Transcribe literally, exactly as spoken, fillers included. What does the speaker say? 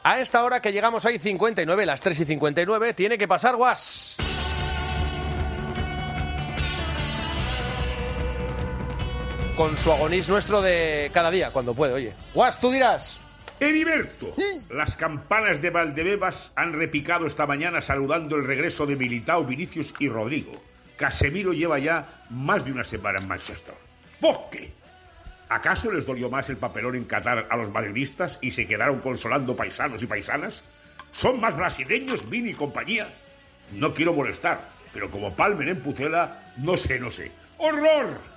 A esta hora que llegamos ahí cincuenta y nueve, las tres y cincuenta y nueve, tiene que pasar Guas. Con su agonís nuestro de cada día, cuando puede, oye. Guas, tú dirás. Heriberto, las campanas de Valdebebas han repicado esta mañana saludando el regreso de Militao, Vinicius y Rodrigo. Casemiro lleva ya más de una semana en Manchester. ¿Por qué? ¿Acaso les dolió más el papelón en Qatar a los madridistas y se quedaron consolando paisanos y paisanas? ¿Son más brasileños, Vini y compañía? No quiero molestar, pero como Palmer en Pucela, no sé, no sé. ¡Horror!